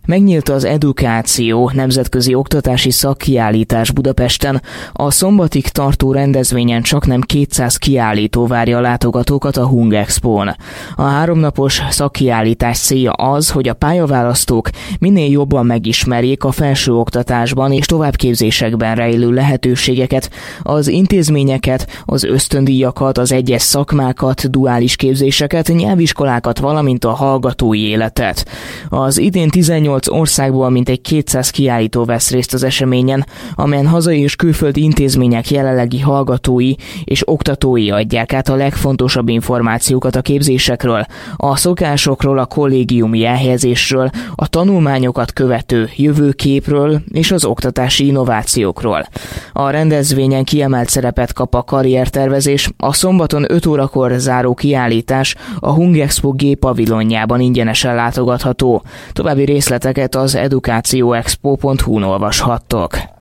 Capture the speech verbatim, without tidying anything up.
Megnyílt az Edukáció nemzetközi oktatási szakkiállítás Budapesten. A szombatig tartó rendezvényen csaknem kétszáz kiállító várja a látogatókat a Hungexpón. A háromnapos szakkiállítás célja az, hogy a pályaválasztók minél jobban megismerjék a felsőoktatásban és továbbképzésekben rejlő lehetőségeket, az intézményeket, az ösztöndíjakat, az egyes szakmákat, duális képzéseket, nyelviskolákat, valamint a hallgatói életet. Az idén tizennyolc országból mintegy kétszáz kiállító vesz részt az eseményen, amelyen hazai és külföldi intézmények jelenlegi hallgatói és oktatói adják át a legfontosabb információkat a képzésekről, a szokásokról, a kollégiumi elhelyezésről, a tanulmányokat követő jövőképről és az oktatási innovációkról. A rendezvényen kiemelt szerepet kap a karriertervezés, a szombaton öt órakor záró kiállítás a Hungexpo G pavilonjában ingyenesen látogatható. További részleteket az edukációexpo pont hu-n olvashattok.